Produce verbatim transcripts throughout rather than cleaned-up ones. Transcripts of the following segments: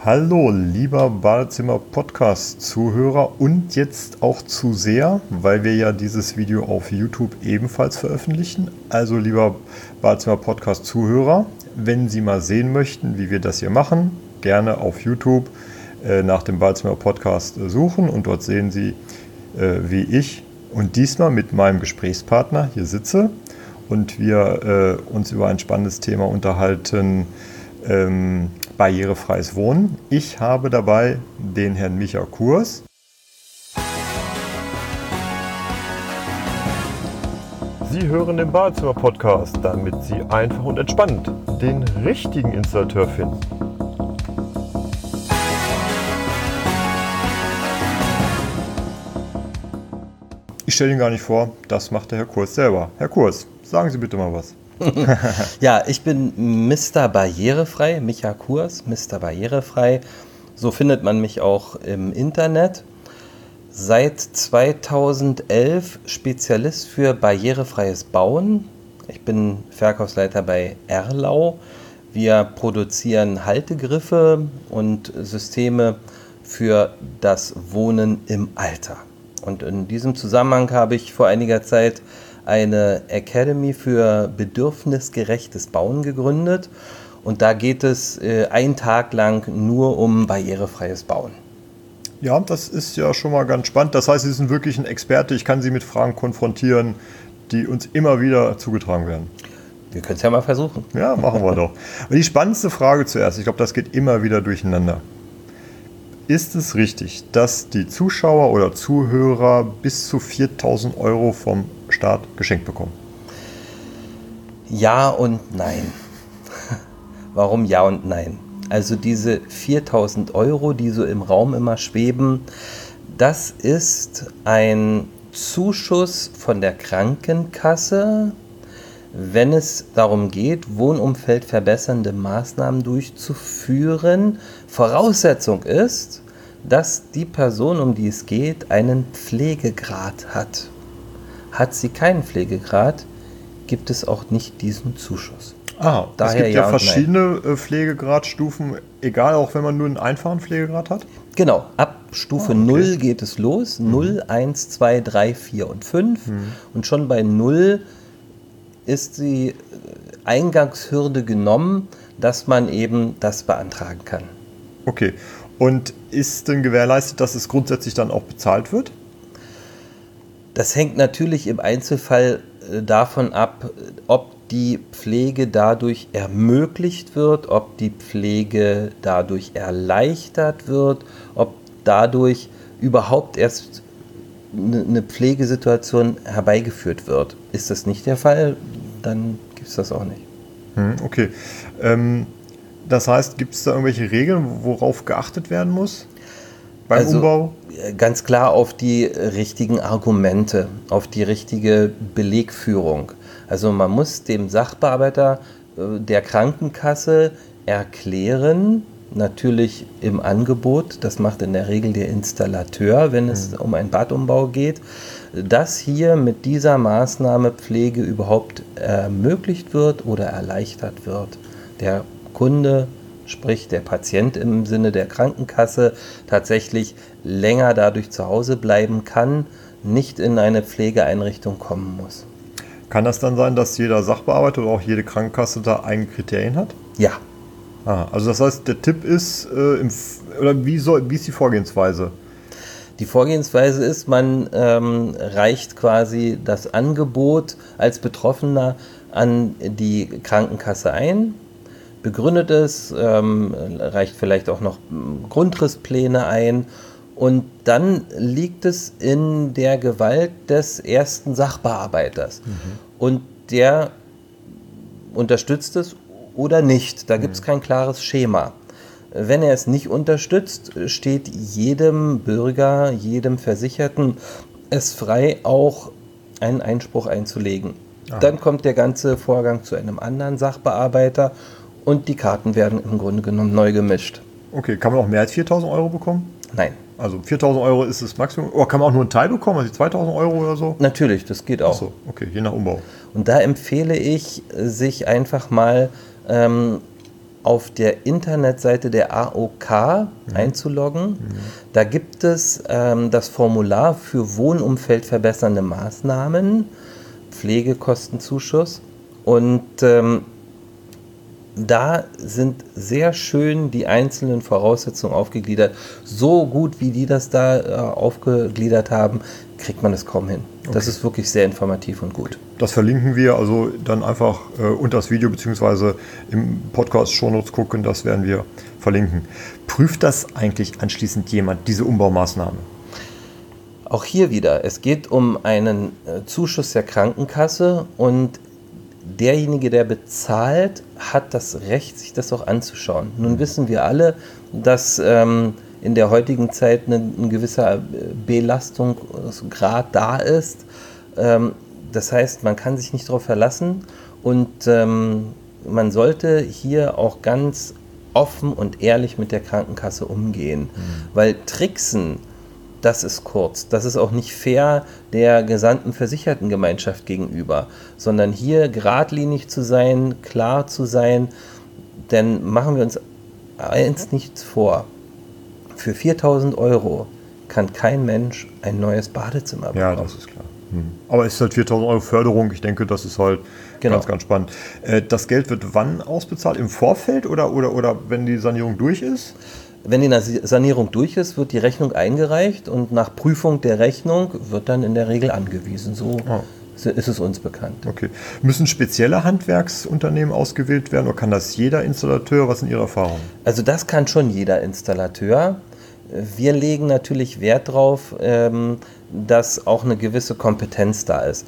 Hallo, lieber Badezimmer-Podcast-Zuhörer und jetzt auch Zuseher, weil wir ja dieses Video auf YouTube ebenfalls veröffentlichen. Also, lieber Badezimmer-Podcast-Zuhörer, wenn Sie mal sehen möchten, wie wir das hier machen, gerne auf YouTube äh, nach dem Badezimmer-Podcast äh, suchen und dort sehen Sie, äh, wie ich und diesmal mit meinem Gesprächspartner hier sitze und wir äh, uns über ein spannendes Thema unterhalten, ähm, barrierefreies Wohnen. Ich habe dabei den Herrn Micha Kurs. Sie hören den Badezimmer-Podcast, damit Sie einfach und entspannt den richtigen Installateur finden. Ich stelle ihn gar nicht vor, das macht der Herr Kurs selber. Herr Kurs, sagen Sie bitte mal was. Ja, ich bin Mister Barrierefrei, Micha Kurs, Mister Barrierefrei. So findet man mich auch im Internet. Seit zweitausendelf Spezialist für barrierefreies Bauen. Ich bin Verkaufsleiter bei Erlau. Wir produzieren Haltegriffe und Systeme für das Wohnen im Alter. Und in diesem Zusammenhang habe ich vor einiger Zeit eine Academy für bedürfnisgerechtes Bauen gegründet. Und da geht es äh, einen Tag lang nur um barrierefreies Bauen. Ja, das ist ja schon mal ganz spannend. Das heißt, Sie sind wirklich ein Experte. Ich kann Sie mit Fragen konfrontieren, die uns immer wieder zugetragen werden. Wir können es ja mal versuchen. Ja, machen wir doch. Aber die spannendste Frage zuerst, ich glaube, das geht immer wieder durcheinander. Ist es richtig, dass die Zuschauer oder Zuhörer bis zu viertausend Euro vom Staat geschenkt bekommen? Ja und nein. Warum ja und nein? Also diese viertausend Euro, die so im Raum immer schweben, das ist ein Zuschuss von der Krankenkasse, wenn es darum geht, Wohnumfeld verbessernde Maßnahmen durchzuführen. Voraussetzung ist, dass die Person, um die es geht, einen Pflegegrad hat. Hat sie keinen Pflegegrad, gibt es auch nicht diesen Zuschuss. Ah, Daher es gibt ja, ja verschiedene Pflegegradstufen, egal auch wenn man nur einen einfachen Pflegegrad hat? Genau, ab Stufe ah, okay. null geht es los. Mhm. null, eins, zwei, drei, vier und fünf. Mhm. Und schon bei null ist die Eingangshürde genommen, dass man eben das beantragen kann. Okay. Und ist denn gewährleistet, dass es grundsätzlich dann auch bezahlt wird? Das hängt natürlich im Einzelfall davon ab, ob die Pflege dadurch ermöglicht wird, ob die Pflege dadurch erleichtert wird, ob dadurch überhaupt erst eine Pflegesituation herbeigeführt wird. Ist das nicht der Fall, dann gibt es das auch nicht. Hm, okay. Ähm, das heißt, gibt es da irgendwelche Regeln, worauf geachtet werden muss beim also, Umbau? Ganz klar auf die richtigen Argumente, auf die richtige Belegführung. Also man muss dem Sachbearbeiter der Krankenkasse erklären, natürlich im Angebot, das macht in der Regel der Installateur, wenn es mhm. um einen Badumbau geht, dass hier mit dieser Maßnahme Pflege überhaupt ermöglicht wird oder erleichtert wird. Der Kunde, sprich der Patient im Sinne der Krankenkasse, tatsächlich länger dadurch zu Hause bleiben kann, nicht in eine Pflegeeinrichtung kommen muss. Kann das dann sein, dass jeder Sachbearbeiter oder auch jede Krankenkasse da eigene Kriterien hat? Ja. Ah, also das heißt, der Tipp ist, äh, im, oder wie, soll, wie ist die Vorgehensweise? Die Vorgehensweise ist, man ähm, reicht quasi das Angebot als Betroffener an die Krankenkasse ein, begründet es, ähm, reicht vielleicht auch noch Grundrisspläne ein und dann liegt es in der Gewalt des ersten Sachbearbeiters. Mhm. Und der unterstützt es oder nicht. Da gibt es kein klares Schema. Wenn er es nicht unterstützt, steht jedem Bürger, jedem Versicherten es frei, auch einen Einspruch einzulegen. Aha. Dann kommt der ganze Vorgang zu einem anderen Sachbearbeiter und die Karten werden im Grunde genommen neu gemischt. Okay, kann man auch mehr als viertausend Euro bekommen? Nein. Also viertausend Euro ist das Maximum. Oder kann man auch nur einen Teil bekommen, also zweitausend Euro oder so? Natürlich, das geht auch. Ach so, okay, je nach Umbau. Und da empfehle ich, sich einfach mal ähm, auf der Internetseite der A O K mhm. einzuloggen. Mhm. Da gibt es ähm, das Formular für wohnumfeldverbessernde Maßnahmen, Pflegekostenzuschuss. Und ähm, da sind sehr schön die einzelnen Voraussetzungen aufgegliedert. So gut, wie die das da äh, aufgegliedert haben, kriegt man es kaum hin. Okay. Das ist wirklich sehr informativ und gut. Das verlinken wir, also dann einfach äh, unter das Video bzw. im Podcast Shownotes gucken, das werden wir verlinken. Prüft das eigentlich anschließend jemand, diese Umbaumaßnahme? Auch hier wieder, es geht um einen äh, Zuschuss der Krankenkasse und derjenige, der bezahlt, hat das Recht, sich das auch anzuschauen. Nun wissen wir alle, dass ähm, in der heutigen Zeit ein, ein gewisser Belastungsgrad da ist. Ähm, das heißt, man kann sich nicht darauf verlassen und ähm, man sollte hier auch ganz offen und ehrlich mit der Krankenkasse umgehen. Mhm. Weil Tricksen, das ist kurz. Das ist auch nicht fair der gesamten Versichertengemeinschaft gegenüber, sondern hier geradlinig zu sein, klar zu sein, denn machen wir uns eins nichts vor. Für viertausend Euro kann kein Mensch ein neues Badezimmer bekommen. Ja, das ist klar. Hm. Aber es ist halt viertausend Euro Förderung. Ich denke, das ist halt genau. ganz, ganz spannend. Das Geld wird wann ausbezahlt? Im Vorfeld oder, oder, oder wenn die Sanierung durch ist? Wenn die Sanierung durch ist, wird die Rechnung eingereicht und nach Prüfung der Rechnung wird dann in der Regel angewiesen. So oh. ist es uns bekannt. Okay. Müssen spezielle Handwerksunternehmen ausgewählt werden oder kann das jeder Installateur? Was sind Ihre Erfahrungen? Also das kann schon jeder Installateur. Wir legen natürlich Wert darauf, dass auch eine gewisse Kompetenz da ist.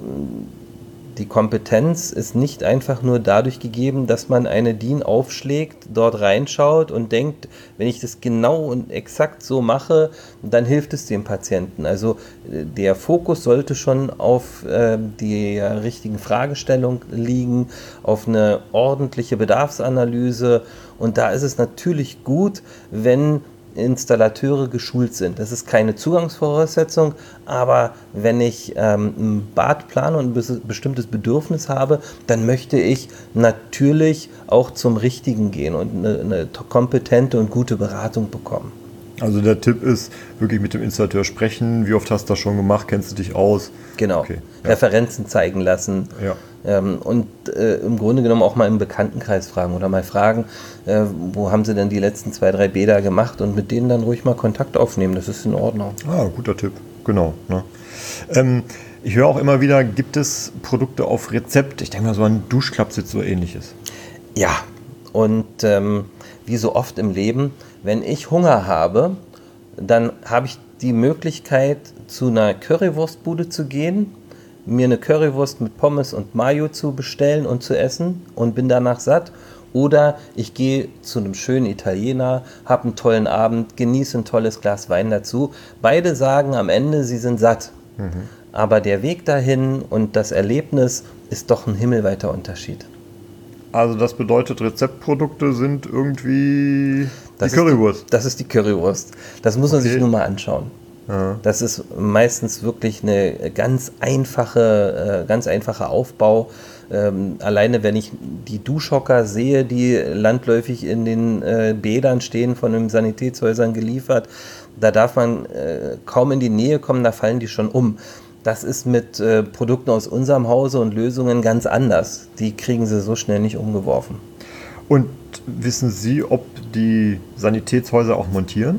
Die Kompetenz ist nicht einfach nur dadurch gegeben, dass man eine D I N aufschlägt, dort reinschaut und denkt, wenn ich das genau und exakt so mache, dann hilft es dem Patienten. Also der Fokus sollte schon auf äh, die richtigen Fragestellungen liegen, auf eine ordentliche Bedarfsanalyse und da ist es natürlich gut, wenn Installateure geschult sind. Das ist keine Zugangsvoraussetzung, aber wenn ich ähm, ein Bad plane und ein bestimmtes Bedürfnis habe, dann möchte ich natürlich auch zum Richtigen gehen und eine, eine kompetente und gute Beratung bekommen. Also der Tipp ist, wirklich mit dem Installateur sprechen. Wie oft hast du das schon gemacht? Kennst du dich aus? Genau. Okay, ja. Referenzen zeigen lassen. Ja. Ähm, und äh, im Grunde genommen auch mal im Bekanntenkreis fragen oder mal fragen, äh, wo haben sie denn die letzten zwei, drei Bäder gemacht und mit denen dann ruhig mal Kontakt aufnehmen. Das ist in Ordnung. Ah, guter Tipp. Genau. Ne? Ähm, ich höre auch immer wieder, gibt es Produkte auf Rezept? Ich denke mal, so ein Duschklappsitz oder ähnliches. Ja, und ähm, wie so oft im Leben, wenn ich Hunger habe, dann habe ich die Möglichkeit, zu einer Currywurstbude zu gehen, mir eine Currywurst mit Pommes und Mayo zu bestellen und zu essen und bin danach satt. Oder ich gehe zu einem schönen Italiener, habe einen tollen Abend, genieße ein tolles Glas Wein dazu. Beide sagen am Ende, sie sind satt. Mhm. Aber der Weg dahin und das Erlebnis ist doch ein himmelweiter Unterschied. Also das bedeutet, Rezeptprodukte sind irgendwie das die Currywurst. Die, das ist die Currywurst. Das muss man okay. sich nur mal anschauen. Ja. Das ist meistens wirklich eine ganz einfache, ganz einfacher Aufbau. Ähm, alleine wenn ich die Duschhocker sehe, die landläufig in den äh, Bädern stehen, von den Sanitätshäusern geliefert, da darf man äh, kaum in die Nähe kommen, da fallen die schon um. Das ist mit äh, Produkten aus unserem Hause und Lösungen ganz anders. Die kriegen sie so schnell nicht umgeworfen. Und wissen Sie, ob die Sanitätshäuser auch montieren?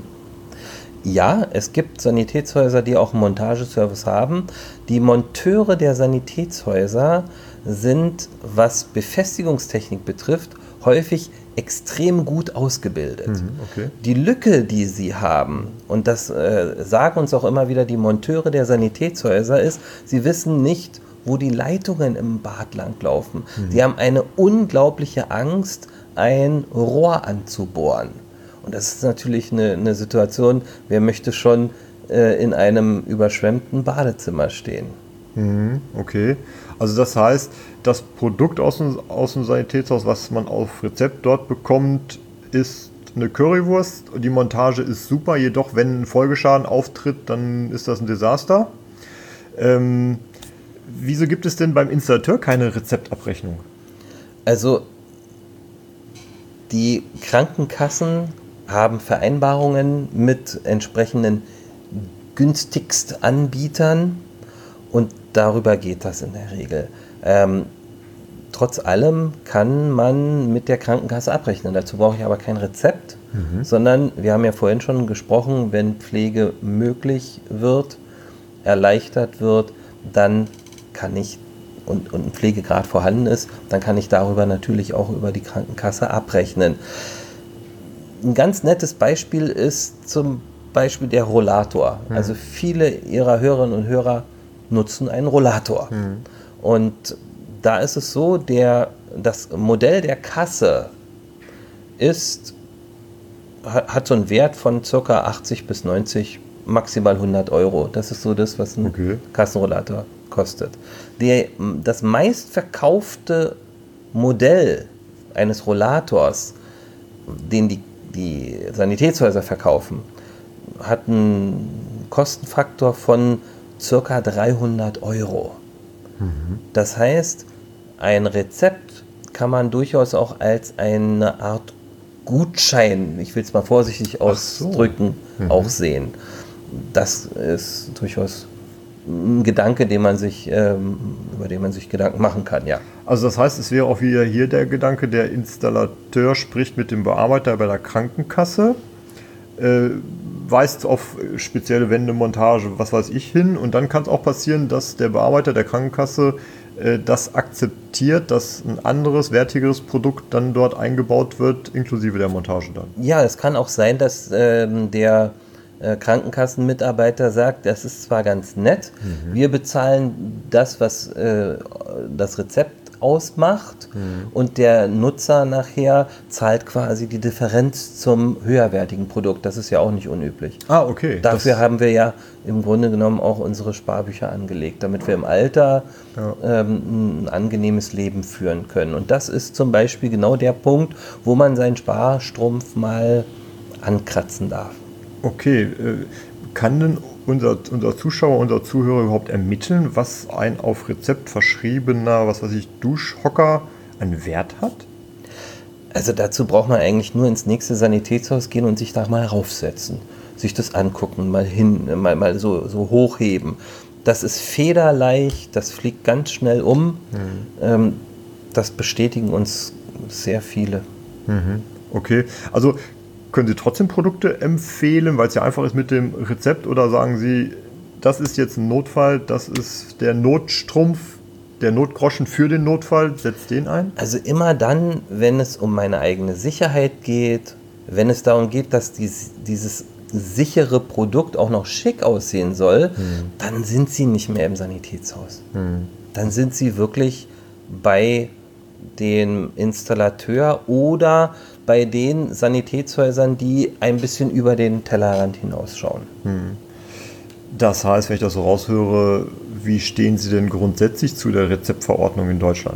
Ja, es gibt Sanitätshäuser, die auch einen Montageservice haben. Die Monteure der Sanitätshäuser sind, was Befestigungstechnik betrifft, häufig extrem gut ausgebildet. Mhm, okay. Die Lücke, die sie haben, und das äh, sagen uns auch immer wieder die Monteure der Sanitätshäuser, ist, sie wissen nicht, wo die Leitungen im Bad langlaufen. Mhm. Sie haben eine unglaubliche Angst, ein Rohr anzubohren. Und das ist natürlich eine, eine Situation, wer möchte schon äh, in einem überschwemmten Badezimmer stehen. Mhm, okay. Also das heißt, das Produkt aus dem, aus dem Sanitätshaus, was man auf Rezept dort bekommt, ist eine Currywurst. Die Montage ist super, jedoch wenn ein Folgeschaden auftritt, dann ist das ein Desaster. Ähm, wieso gibt es denn beim Installateur keine Rezeptabrechnung? Also Die Krankenkassen haben Vereinbarungen mit entsprechenden Günstigstanbietern und darüber geht das in der Regel. Ähm, trotz allem kann man mit der Krankenkasse abrechnen. Dazu brauche ich aber kein Rezept, mhm. sondern wir haben ja vorhin schon gesprochen, wenn Pflege möglich wird, erleichtert wird, dann kann ich und, und ein Pflegegrad vorhanden ist, dann kann ich darüber natürlich auch über die Krankenkasse abrechnen. Ein ganz nettes Beispiel ist zum Beispiel der Rollator. Mhm. Also viele Ihrer Hörerinnen und Hörer nutzen einen Rollator. Mhm. Und da ist es so, der, das Modell der Kasse ist, hat so einen Wert von ca. achtzig bis neunzig, maximal hundert Euro. Das ist so das, was ein okay. Kassenrollator kostet. Der, das meistverkaufte Modell eines Rollators, den die, die Sanitätshäuser verkaufen, hat einen Kostenfaktor von ca. dreihundert Euro. Mhm. Das heißt, ein Rezept kann man durchaus auch als eine Art Gutschein, ich will es mal vorsichtig ausdrücken, so. mhm. auch sehen. Das ist durchaus ein Gedanke, den man sich, ähm, über den man sich Gedanken machen kann, ja. Also das heißt, es wäre auch wieder hier der Gedanke, der Installateur spricht mit dem Bearbeiter bei der Krankenkasse, äh, weist auf spezielle Wendemontage, was weiß ich, hin und dann kann es auch passieren, dass der Bearbeiter der Krankenkasse äh, das akzeptiert, dass ein anderes, wertigeres Produkt dann dort eingebaut wird, inklusive der Montage dann. Ja, es kann auch sein, dass ähm, der äh, Krankenkassenmitarbeiter sagt, das ist zwar ganz nett, mhm. wir bezahlen das, was äh, das Rezept ausmacht mhm. und der Nutzer nachher zahlt quasi die Differenz zum höherwertigen Produkt. Das ist ja auch nicht unüblich. Ah, okay. Dafür das haben wir ja im Grunde genommen auch unsere Sparbücher angelegt, damit wir im Alter ja. ähm, ein angenehmes Leben führen können. Und das ist zum Beispiel genau der Punkt, wo man seinen Sparstrumpf mal ankratzen darf. Okay, äh, kann denn unser, unser Zuschauer, unser Zuhörer überhaupt ermitteln, was ein auf Rezept verschriebener, was weiß ich, Duschhocker einen Wert hat? Also dazu braucht man eigentlich nur ins nächste Sanitätshaus gehen und sich da mal raufsetzen, sich das angucken, mal hin, mal, mal so, so hochheben. Das ist federleicht, das fliegt ganz schnell um. Mhm. Ähm, das bestätigen uns sehr viele. Mhm. Okay, also können Sie trotzdem Produkte empfehlen, weil es ja einfach ist mit dem Rezept, oder sagen Sie, das ist jetzt ein Notfall, das ist der Notstrumpf, der Notgroschen für den Notfall, setzt den ein? Also immer dann, wenn es um meine eigene Sicherheit geht, wenn es darum geht, dass dies, dieses sichere Produkt auch noch schick aussehen soll, hm. dann sind Sie nicht mehr im Sanitätshaus. Hm. Dann sind Sie wirklich bei dem Installateur oder bei den Sanitätshäusern, die ein bisschen über den Tellerrand hinausschauen. Hm. Das heißt, wenn ich das so raushöre, wie stehen Sie denn grundsätzlich zu der Rezeptverordnung in Deutschland?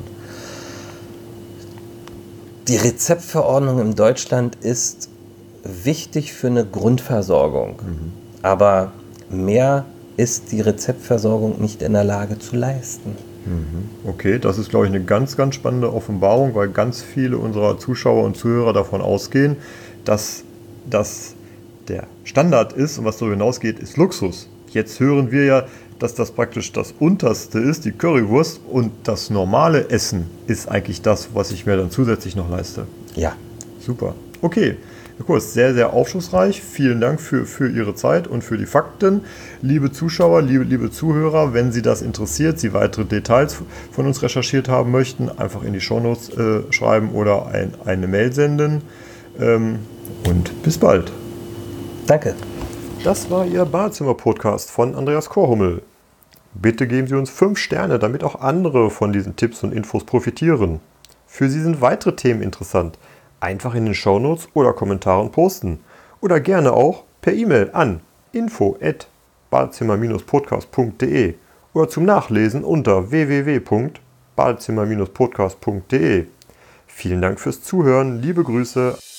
Die Rezeptverordnung in Deutschland ist wichtig für eine Grundversorgung. Mhm. Aber mehr ist die Rezeptversorgung nicht in der Lage zu leisten. Okay, das ist, glaube ich, eine ganz, ganz spannende Offenbarung, weil ganz viele unserer Zuschauer und Zuhörer davon ausgehen, dass das der Standard ist und was darüber hinausgeht, ist Luxus. Jetzt hören wir ja, dass das praktisch das Unterste ist, die Currywurst, und das normale Essen ist eigentlich das, was ich mir dann zusätzlich noch leiste. Ja. Super. Okay. Herr Kurs, sehr, sehr aufschlussreich. Vielen Dank für, für Ihre Zeit und für die Fakten. Liebe Zuschauer, liebe, liebe Zuhörer, wenn Sie das interessiert, Sie weitere Details von uns recherchiert haben möchten, einfach in die Shownotes äh, schreiben oder ein, eine Mail senden. Ähm, und bis bald. Danke. Das war Ihr Badezimmer-Podcast von Andreas Korhummel. Bitte geben Sie uns fünf Sterne, damit auch andere von diesen Tipps und Infos profitieren. Für Sie sind weitere Themen interessant. Einfach in den Shownotes oder Kommentaren posten. Oder gerne auch per E-Mail an info at badezimmer Bindestrich podcast punkt de oder zum Nachlesen unter w w w punkt badezimmer Bindestrich podcast punkt de. Vielen Dank fürs Zuhören, liebe Grüße.